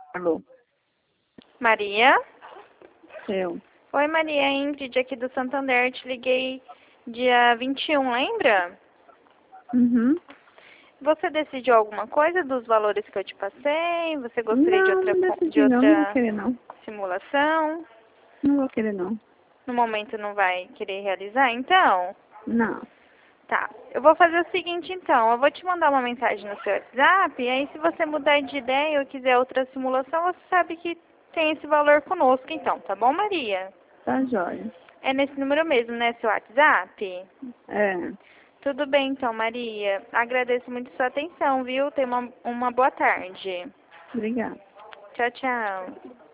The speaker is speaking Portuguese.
Alô, Maria? eu. Oi, Maria, é Ingrid aqui do Santander. Te liguei dia 21, lembra? Uhum. Você decidiu alguma coisa dos valores que eu te passei? Você gostaria de Não, outra, não de decidi não, não vou outra querer não. simulação? Não vou querer não. No momento não vai querer realizar? Então, Não, tá. Eu vou fazer o seguinte, então. Eu vou te mandar uma mensagem no seu WhatsApp. E aí, se você mudar de ideia ou quiser outra simulação, você sabe que tem esse valor conosco, então. Tá bom, Maria? tá jóia. É nesse número mesmo, né? Seu WhatsApp? É, Tudo bem, então, Maria. Agradeço muito sua atenção, viu? Tenha uma boa tarde. obrigada. Tchau, tchau.